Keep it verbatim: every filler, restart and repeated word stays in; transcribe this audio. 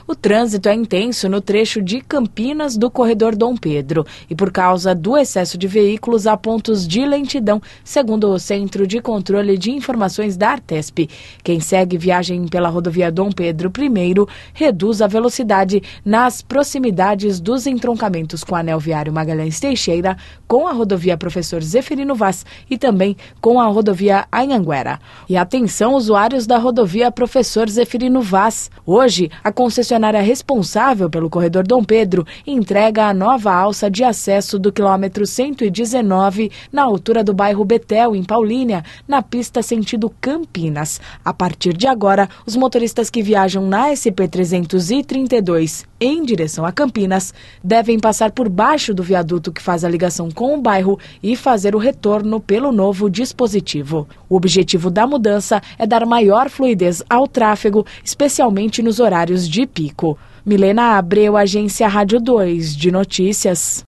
O trânsito é intenso no trecho de Campinas do corredor Dom Pedro e por causa do excesso de veículos há pontos de lentidão, segundo o Centro de Controle de Informações da Artesp. Quem segue viagem pela rodovia Dom Pedro I reduz a velocidade nas proximidades dos entroncamentos com o anel viário Magalhães Teixeira, com a rodovia Professor Zeferino Vaz e também com a rodovia Anhanguera. E atenção, usuários da rodovia Professor Zeferino Vaz. Hoje, a concessionária responsável pelo corredor Dom Pedro entrega a nova alça de acesso do quilômetro cento e dezenove na altura do bairro Betel, em Paulínia, na pista sentido Campinas. A partir de agora, os motoristas que viajam na S P trezentos e trinta e dois em direção a Campinas devem passar por baixo do viaduto que faz a ligação com o bairro e fazer o retorno pelo novo dispositivo. O objetivo da mudança é dar maior fluidez ao tráfego, especialmente nos horários de pico. Milena Abreu, Agência Rádio dois de Notícias.